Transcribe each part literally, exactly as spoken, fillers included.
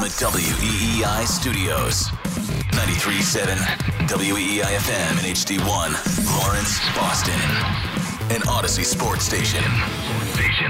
the W E E I studios. ninety-three point seven W E E I F M and H D one, Lawrence, Boston. An Odyssey Sports Station. Station.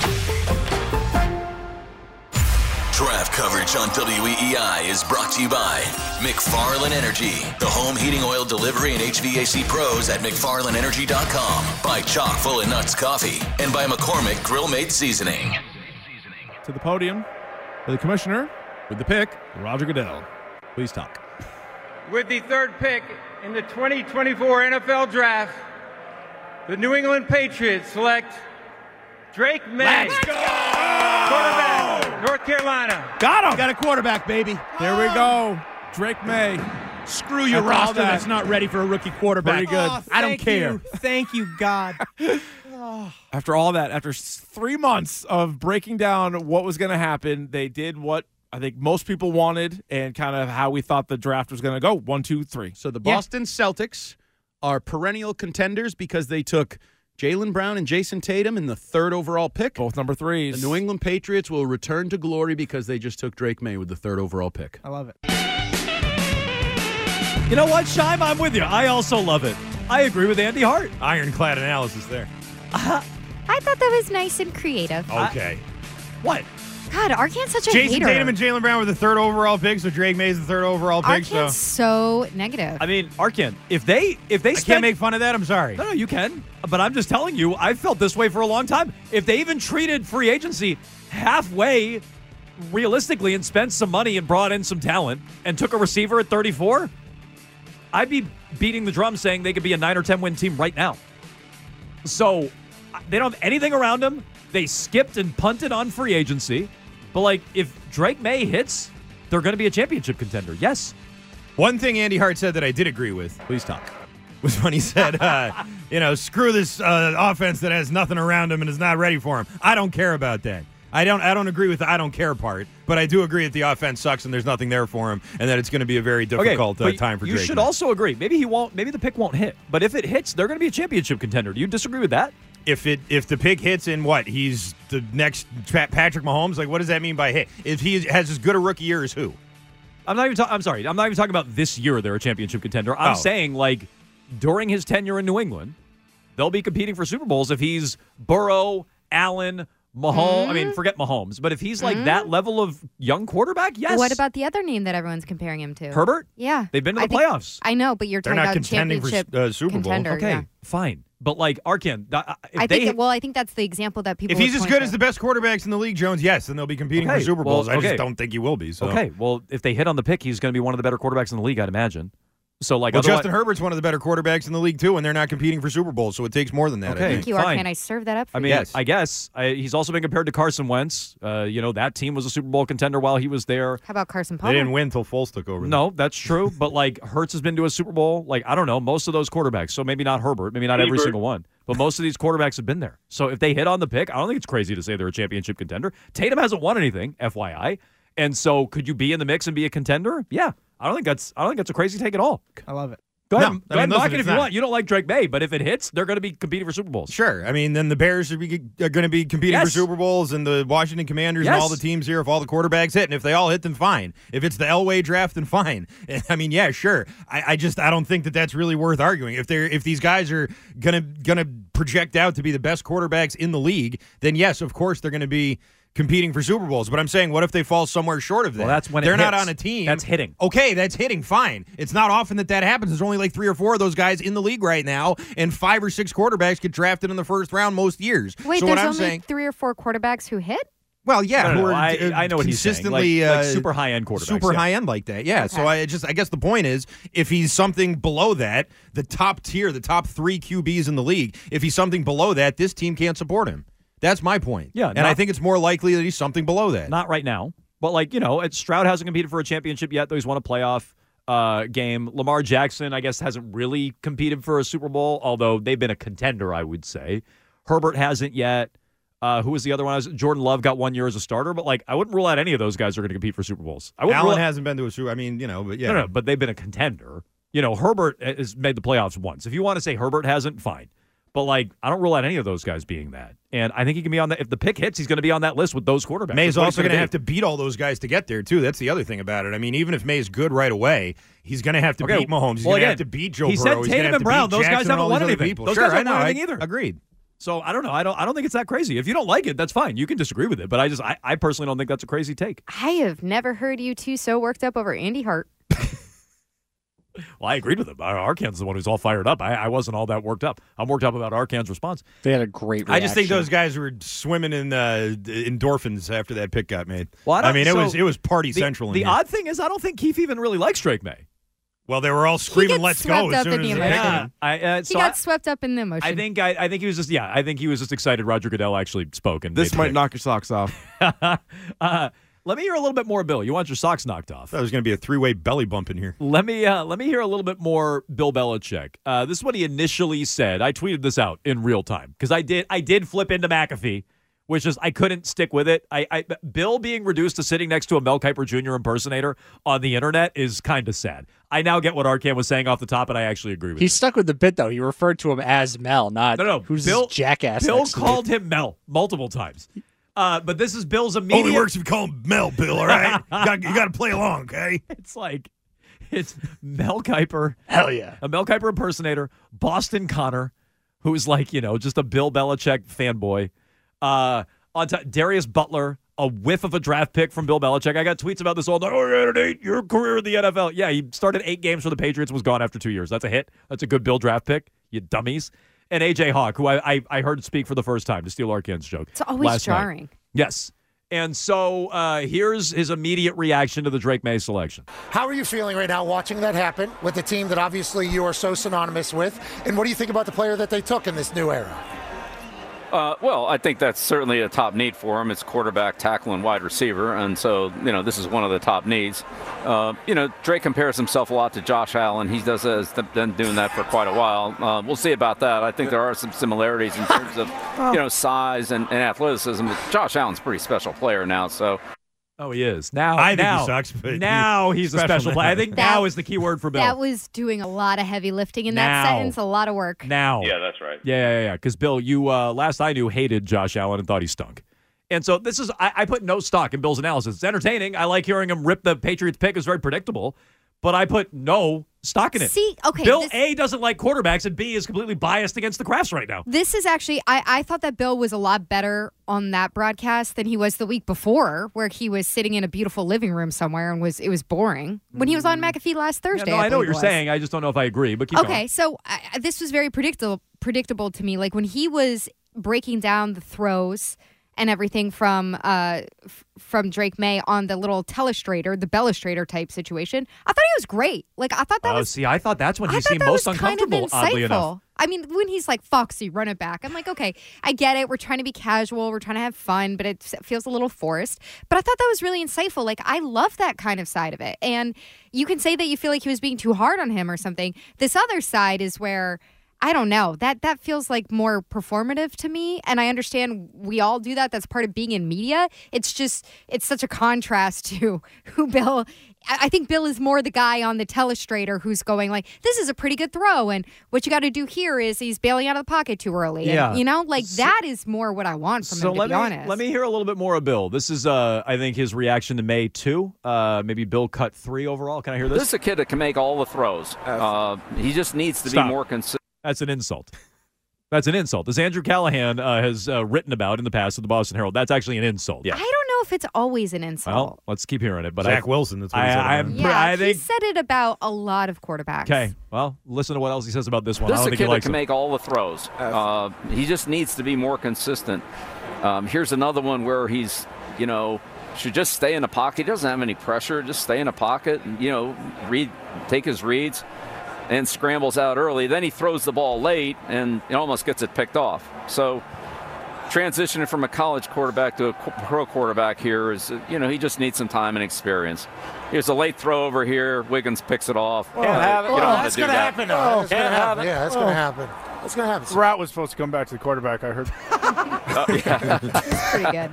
Draft coverage on W E E I is brought to you by McFarland Energy, the home heating oil delivery and H V A C pros at McFarland Energy dot com, by Chock Full of Nuts Coffee, and by McCormick Grill Made Seasoning. To the podium, for the commissioner, with the pick, Roger Goodell. Please talk. With the third pick in the twenty twenty-four N F L Draft, the New England Patriots select Drake May. Let's go! Quarterback, North Carolina. Got him! Got a quarterback, baby. There we go. Drake May. Screw your After all roster that. that's not ready for a rookie quarterback. Pretty good. Oh, I don't Thank care. you. Thank you, God. After all that, after s- three months of breaking down what was going to happen, they did what I think most people wanted and kind of how we thought the draft was going to go. One, two, three. So the Boston Celtics are perennial contenders because they took Jaylen Brown and Jason Tatum in the third overall pick. Both number threes. The New England Patriots will return to glory because they just took Drake May with the third overall pick. I love it. You know what, Shime? I'm with you. I also love it. I agree with Andy Hart. Ironclad analysis there. I thought that was nice and creative. Okay. What? God, Arcan's such a Jason hater. Tatum and Jaylen Brown were the third overall pick, so Drake May's the third overall pick. So Arcan's so negative. I mean, Arkan, if they if they I spent, can't make fun of that. I'm sorry. No, no, you can. But I'm just telling you, I've felt this way for a long time. If they even treated free agency halfway realistically and spent some money and brought in some talent and took a receiver at thirty-four, I'd be beating the drum saying they could be a nine or ten win team right now. So they don't have anything around them. They skipped and punted on free agency. But, like, if Drake May hits, they're going to be a championship contender. Yes. One thing Andy Hart said that I did agree with, Please talk. was when he said, uh, you know, screw this uh, offense that has nothing around him and is not ready for him. I don't care about that. I don't I don't agree with the I don't care part, but I do agree that the offense sucks and there's nothing there for him and that it's going to be a very difficult okay, uh, but time for you Drake should May. also agree. Maybe he won't. Maybe the pick won't hit. But if it hits, they're going to be a championship contender. Do you disagree with that? If it if the pick hits in what? He's the next Pat- Patrick Mahomes? Like, what does that mean by hit? If he has as good a rookie year as who? I'm not even. Ta- I'm sorry. I'm not even talking about this year. They're a championship contender. I'm Oh. saying like during his tenure in New England, they'll be competing for Super Bowls if he's Burrow, Allen, Mahomes. I mean, forget Mahomes, but if he's like that level of young quarterback, yes. What about the other name that everyone's comparing him to? Herbert? Yeah. They've been to I the think- playoffs. I know, but you're They're talking not about contending for championship uh, Super Bowl. contender. Okay, yeah. fine. But like Arkan, th- if I they think, well, I think that's the example that people If he's would as point good to. as the best quarterbacks in the league, Jones, yes, then they'll be competing Okay, for Super well, Bowls. I okay. just don't think he will be. So. okay, well, if they hit on the pick, he's going to be one of the better quarterbacks in the league, I'd imagine. So like, Well, otherwise- Justin Herbert's one of the better quarterbacks in the league, too, and they're not competing for Super Bowls, so it takes more than that. Okay. I Thank think. you, fine. Arcan. I served that up for I you. mean, Yes. I guess I, he's also been compared to Carson Wentz. Uh, you know, that team was a Super Bowl contender while he was there. How about Carson They Palmer? didn't win until Foles took over. No, that's true. But like Hurts has been to a Super Bowl. Like I don't know, most of those quarterbacks. So maybe not Herbert, maybe not every single one, but most of these quarterbacks have been there. So if they hit on the pick, I don't think it's crazy to say they're a championship contender. Tatum hasn't won anything, F Y I. And so could you be in the mix and be a contender? Yeah, I don't think that's I don't think that's a crazy take at all. I love it. Go ahead, No, go I ahead mean, and knock listen, it if it's you not. want. You don't like Drake May, but if it hits, they're going to be competing for Super Bowls. Sure. I mean, then the Bears are, be, are going to be competing Yes. for Super Bowls, and the Washington Commanders and Yes. all the teams here, if all the quarterbacks hit, and if they all hit, then fine. If it's the Elway draft, then fine. I mean, yeah, sure. I, I just I don't think that that's really worth arguing. If they're if these guys are gonna gonna project out to be the best quarterbacks in the league, then yes, of course they're going to be competing for Super Bowls. But I'm saying, what if they fall somewhere short of that? Well, that's when it they're not hits. on a team. That's hitting. Okay, that's hitting. Fine. It's not often that that happens. There's only like three or four of those guys in the league right now, and five or six quarterbacks get drafted in the first round most years. Wait, so there's what I'm only saying, three or four quarterbacks who hit? well, yeah, No, no, who no, are I, uh, I know what he's saying. consistently Like, like uh, super high end quarterbacks. super yeah. high end like that. Yeah. So Okay. I just I guess the point is, if he's something below that, the top tier, the top three Q Bs in the league, if he's something below that, this team can't support him. That's my point. Yeah, and not- I think it's more likely that he's something below that. Not right now. But, like, you know, it's, Stroud hasn't competed for a championship yet, though he's won a playoff uh, game. Lamar Jackson, I guess, hasn't really competed for a Super Bowl, although they've been a contender, I would say. Herbert hasn't yet. Uh, who was the other one? I was, Jordan Love got one year as a starter, but, like, I wouldn't rule out any of those guys are going to compete for Super Bowls. I wouldn't Allen rule out, hasn't been to a Super. I mean, you know, but yeah, no, no, but they've been a contender. You know, Herbert has made the playoffs once. If you want to say Herbert hasn't, fine. But, like, I don't rule out any of those guys being that. And I think he can be on that. If the pick hits, he's going to be on that list with those quarterbacks. May's That's what also he's going to be. have to beat all those guys to get there, too. That's the other thing about it. I mean, even if May's good right away, he's going to have to Okay, beat Mahomes. He's well, going to again, have to beat Joe he Burrow. said He's Tatum gonna have and to Brown. beat Those Jackson guys and haven't all won these other anything. people. Those Sure, guys I haven't know. won I anything either. Agreed. So I don't know. I don't. I don't think it's that crazy. If you don't like it, that's fine. You can disagree with it. But I just, I, I personally don't think that's a crazy take. I have never heard you two so worked up over Andy Hart. Well, I agreed with him. Arcan's the one who's all fired up. I, I wasn't all that worked up. I'm worked up about Arcan's response. They had a great reaction. I just think those guys were swimming in uh, endorphins after that pick got made. Well, I, don't, I mean, it so was it was party the, central. In The here. odd thing is, I don't think Keefe even really likes Drake May. Well, they were all screaming, gets "Let's go!" swept as up soon in as the the emotion. pick Yeah, came. I, uh, He so got I, swept up in the emotion. I think I, I think he was just yeah. I think he was just excited. Roger Goodell actually spoke and This made the might pick. knock your socks off. uh, let me hear a little bit more, Bill. You want your socks knocked off? Thought it was going to be a three-way belly bump in here. Let me uh, let me hear a little bit more Bill Belichick. Uh, this is what he initially said. I tweeted this out in real time because I did I did flip into McAfee, which is I couldn't stick with it. I, I Bill being reduced to sitting next to a Mel Kiper Junior impersonator on the internet is kind of sad. I now get what Arcan was saying off the top, and I actually agree with He it. stuck with the bit, though. He referred to him as Mel, not No, no, who's Bill, this jackass. Bill next to me. called him Mel multiple times. Uh, but this is Bill's immediate. Only works if you call him Mel, Bill. All right, you got you got to play along, okay? It's like it's Mel Kiper. Hell yeah. A Mel Kiper impersonator, Boston Connor, who's like, you know, just a Bill Belichick fanboy. Uh, on top, Darius Butler, a whiff of a draft pick from Bill Belichick. I got tweets about this all night. Oh, you had an eight-year career in the N F L. Yeah, he started eight games for the Patriots and was gone after two years. That's a hit. That's a good Bill draft pick, you dummies. And A J Hawk, who I, I, I heard speak for the first time, to steal Arcan's joke. It's always last night. jarring. Yes. And so uh, here's his immediate reaction to the Drake May selection. How are you feeling right now watching that happen with a team that obviously you are so synonymous with? And what do you think about the player that they took in this new era? Uh, well, I think that's certainly a top need for him. It's quarterback, tackle, and wide receiver. And so, you know, this is one of the top needs. Uh, you know, Drake compares himself a lot to Josh Allen. He does has been doing that for quite a while. Uh, we'll see about that. I think there are some similarities in terms of, you know, size and, and athleticism. But Josh Allen's a pretty special player now. So. Oh, he is. Now, I think now, he sucks, but now he's a special special player. I think That- now is the key word for Bill. That was doing a lot of heavy lifting in Now. that sentence, a lot of work. now. Yeah, that's right. Yeah, yeah, yeah. Because, Bill, you, uh, last I knew, hated Josh Allen and thought he stunk. And so this is, I, I put no stock in Bill's analysis. It's entertaining. I like hearing him rip the Patriots pick. It's very predictable. But I put no stock in it. See, okay, Bill, this- A, doesn't like quarterbacks, and B, is completely biased against the Crafts right now. This is actually, I, I thought that Bill was a lot better on that broadcast than he was the week before, where he was sitting in a beautiful living room somewhere and was it was boring. When he was on McAfee last Yeah, Thursday. no, I know what believe you're it was. saying. I just don't know if I agree. But keep Okay, going. so I, I- this was very predictable predictable to me. Like when he was breaking down the throws and everything from uh f- from Drake May on the little telestrator, the Bellustrator type situation. I thought he was great. Like I thought that Oh, was see, I thought that's when I he thought seemed that most was kind of uncomfortable, oddly enough. insightful. I mean, when he's like, Foxy, run it back. I'm like, okay, I get it. We're trying to be casual. We're trying to have fun, but it feels a little forced. But I thought that was really insightful. Like, I love that kind of side of it. And you can say that you feel like he was being too hard on him or something. This other side is where, I don't know, that that feels like more performative to me. And I understand we all do that. That's part of being in media. It's just, it's such a contrast to who Bill, I I think Bill is more the guy on the telestrator who's going like, this is a pretty good throw. And what you got to do here is he's bailing out of the pocket too early. And, Yeah. you know, like that is more what I want from So him, to let be me honest. let me hear a little bit more of Bill. This is, uh, I think, his reaction to May two. Uh, maybe Bill cut three overall. Can I hear this? This is a kid that can make all the throws. Uh, he just needs to Stop. be more consistent. That's an insult. That's an insult. As Andrew Callahan uh, has uh, written about in the past with the Boston Herald, that's actually an insult. I don't know if it's always an insult. Well, let's keep hearing it. But Zach I, Wilson. That's what I, he said. I, about I'm him. yeah, I he think. said it about a lot of quarterbacks. Okay. Well, listen to what else he says about this one. This I is don't a think kid he that likes can it. make all the throws. Uh, he just needs to be more consistent. Um, here's another one where he's, you know, should just stay in the pocket. He doesn't have any pressure. Just stay in the pocket and, you know, read, take his reads and scrambles out early. Then he throws the ball late and it almost gets it picked off. So transitioning from a college quarterback to a pro quarterback here is, you know, he just needs some time and experience. Here's a late throw over here. Wiggins picks it off. Well, Uh, have it. you don't Well, want that's to do going to that. happen. though. That's Can't gonna have happen. it. Yeah, that's going to happen. That's going to happen. Route was supposed to come back to the quarterback, I heard. Uh, yeah. Pretty good.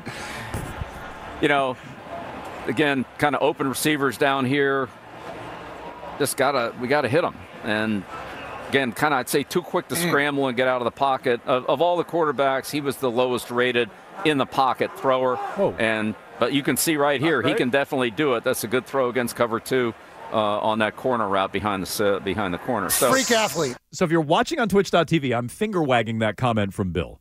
You know, again, kind of open receivers down here. Just gotta, we gotta hit them, and again, kind of I'd say too quick to scramble and get out of the pocket. Of, of all the quarterbacks, he was the lowest rated in the pocket thrower. Oh. And but you can see right here, he can definitely do it. That's a good throw against cover two uh, on that corner route behind the behind the corner. So, Freak athlete. So if you're watching on twitch dot t v, I'm finger wagging that comment from Bill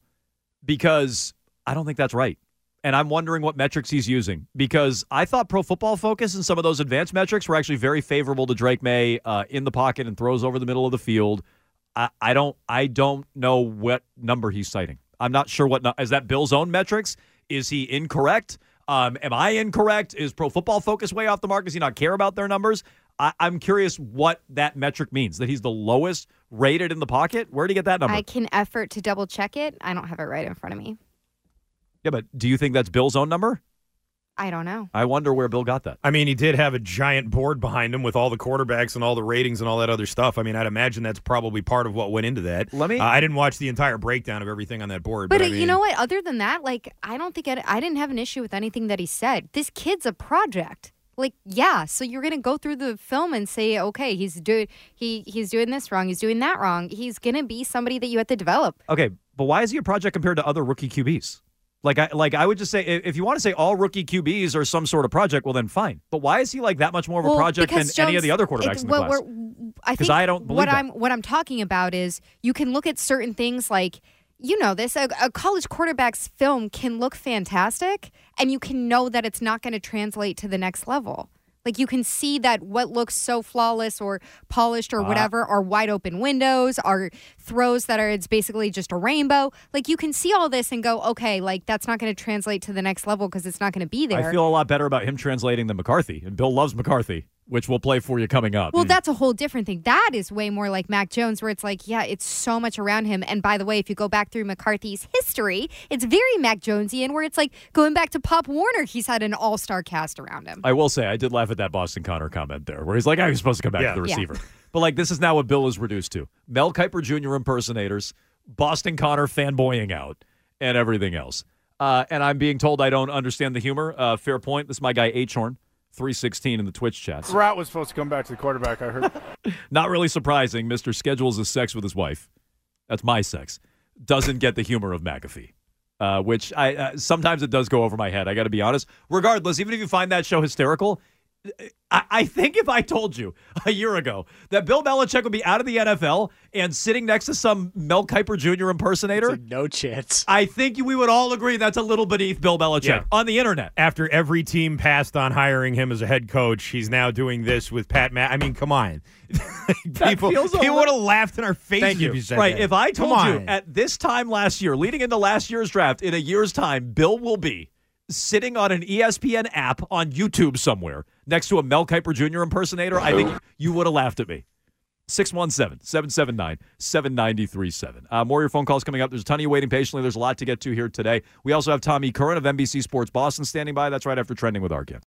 because I don't think that's right. And I'm wondering what metrics he's using because I thought Pro Football Focus and some of those advanced metrics were actually very favorable to Drake May uh, in the pocket and throws over the middle of the field. I, I don't I don't know what number he's citing. I'm not sure what is that Bill's own metrics. Is he incorrect? Um, am I incorrect? Is Pro Football Focus way off the mark? Does he not care about their numbers? I, I'm curious what that metric means, that he's the lowest rated in the pocket. Where did he get that number? I can effort to double check it. I don't have it right in front of me. Yeah, but do you think that's Bill's own number? I don't know. I wonder where Bill got that. I mean, he did have a giant board behind him with all the quarterbacks and all the ratings and all that other stuff. I mean, I'd imagine that's probably part of what went into that. Let me. Uh, I didn't watch the entire breakdown of everything on that board. But, But, uh, I mean, you know what? Other than that, like, I don't think I, I didn't have an issue with anything that he said. This kid's a project. Like, yeah, so you're going to go through the film and say, okay, he's doing he he's doing this wrong, he's doing that wrong. He's going to be somebody that you have to develop. Okay, but why is he a project compared to other rookie Q Bs? Like I like I would just say if you want to say all rookie Q Bs are some sort of project, well then fine. But why is he like that much more of a Well, project than because any of Jones- the other quarterbacks it- in the what class? we're- I 'Cause think I don't believe what that. I'm what I'm talking about is you can look at certain things like you know this a, a college quarterback's film can look fantastic and you can know that it's not going to translate to the next level. Like you can see that what looks so flawless or polished or Uh, whatever are wide open windows, are throws that are it's basically just a rainbow. Like you can see all this and go, okay, like that's not going to translate to the next level because it's not going to be there. I feel a lot better about him translating than McCarthy, and Bill loves McCarthy, which we'll play for you coming up. Well, that's a whole different thing. That is way more like Mac Jones, where it's like, yeah, it's so much around him. And by the way, if you go back through McCarthy's history, it's very Mac Jonesian, where it's like going back to Pop Warner, he's had an all-star cast around him. I will say, I did laugh at that Boston Connor comment there, where he's like, I was supposed to come back Yeah. to the Yeah. receiver. But like, this is now what Bill is reduced to. Mel Kiper Junior impersonators, Boston Connor fanboying out, and everything else. Uh, and I'm being told I don't understand the humor. Uh, fair point. This is my guy, H-Horn, three sixteen in the Twitch chat. Route was supposed to come back to the quarterback, I heard. Not really surprising. Mister schedules his sex with his wife. That's my sex. Doesn't get the humor of McAfee. Uh, which I uh, sometimes it does go over my head. I got to be honest. Regardless, even if you find that show hysterical, I, I think if I told you a year ago that Bill Belichick would be out of the N F L and sitting next to some Mel Kiper Junior impersonator, no chance. I think we would all agree that's a little beneath Bill Belichick Yeah. on the internet. After every team passed on hiring him as a head coach, he's now doing this with Pat Matt. I mean, come on. people feels a people little- would have laughed in our faces Thank you. if you said Right. that. If I Come told you on. at this time last year, leading into last year's draft, in a year's time, Bill will be sitting on an E S P N app on YouTube somewhere next to a Mel Kiper Junior impersonator, I think you would have laughed at me. six one seven, seven seven nine, seven nine three seven. Uh, more of your phone calls coming up. There's a ton of you waiting patiently. There's a lot to get to here today. We also have Tommy Curran of N B C Sports Boston standing by. That's right after Trending with Arkin.